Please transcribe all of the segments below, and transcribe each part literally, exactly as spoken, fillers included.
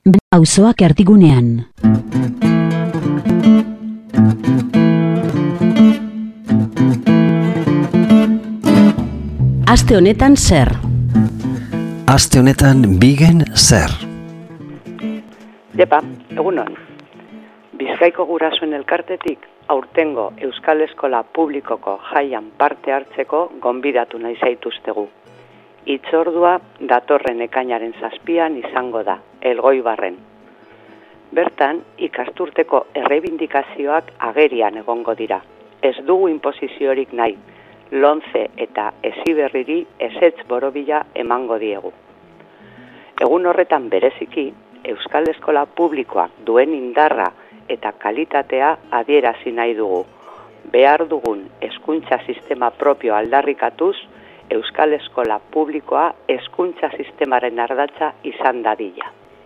Auzoak erdigunean. Aste honetan zer? Aste honetan bigen zer? Jepa, egunon. Bizkaiko Gurasoen Elkartetik aurtengo Euskal Eskola Publikoko jaian parte hartzeko gonbidatu nahi zaituztegu. Hitzordua datorren ekainaren zazpian izango da, Elgoibarren. Bertan, ikasturteko errebindikazioak agerian egongo dira. Ez dugu inposiziorik nahi, Lonce eta Heziberriri ezetz borobila emango diegu. Egun horretan bereziki, Euskal Eskola Publikoak duen indarra eta kalitatea adierazi nahi dugu. Behar dugun hezkuntza sistema propio aldarrikatuz, Euskal Eskola Publikoa hezkuntza sistemaren ardatza izan dadila.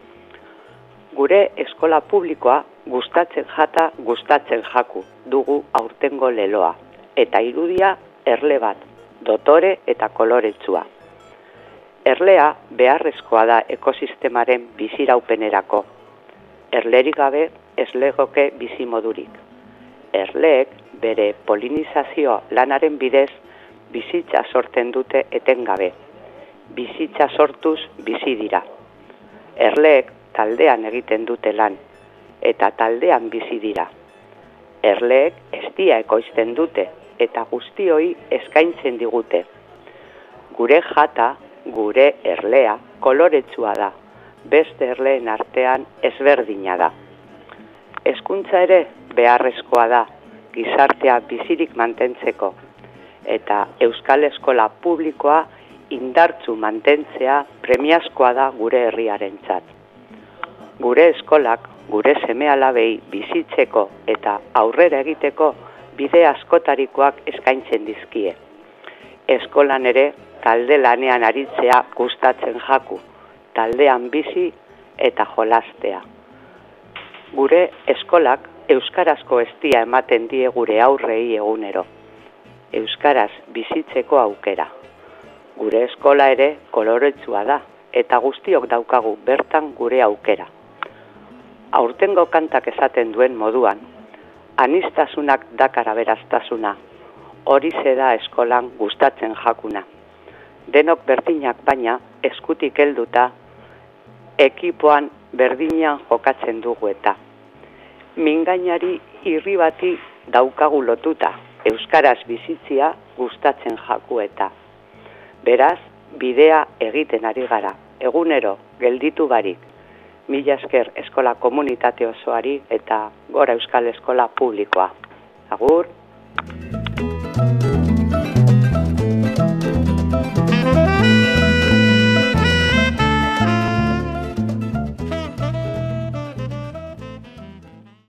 Gure eskola publikoa gustatzen jata, gustatzen jaku dugu aurtengo leloa, eta irudia erle bat, dotore eta koloretsua. Erlea beharrezkoa da ekosistemaren biziraupenerako. Erlerik gabe ez legoke bizimodurik. Erleek bere polinizazio lanaren bidez bizitza sortzen dute etengabe. Bizitza sortuz bizi dira. Erleek taldean egiten dute lan, eta taldean bizi dira. Erleek eztia ekoizten dute, eta guztioi eskaintzen digute. Gure jata, gure erlea, koloretsua da, beste erleen artean ezberdina da. Hezkuntza ere beharrezkoa da, gizartea bizirik mantentzeko, eta Euskal Eskola Publikoa indartsu mantentzea premiazkoa da gure herriarentzat. Gure eskolak, gure seme-alabei bizitzeko eta aurrera egiteko bide askotarikoak eskaintzen dizkie. Eskolan ere talde lanean aritzea gustatzen jaku, taldean bizi eta jolastea. Gure eskolak euskarazko eztia ematen die gure aurrei egunero. Euskaraz bizitzeko aukera. Gure eskola ere koloretsua da, eta guztiok daukagu bertan gure aukera. Aurtengo kantak esaten duen moduan, aniztasunak dakar aberastasuna, horixe da eskolan gustatzen jakuna. Denok berdinak baina, eskutik helduta, ekipoan berdinan jokatzen dugu eta. Mingainari irri bati daukagu lotuta, euskaraz bizitzia gustatzen jaku eta. Beraz, bidea egiten ari gara, egunero gelditu barik. Mila esker eskola komunitate osoari eta gora Euskal Eskola Publikoa. Agur!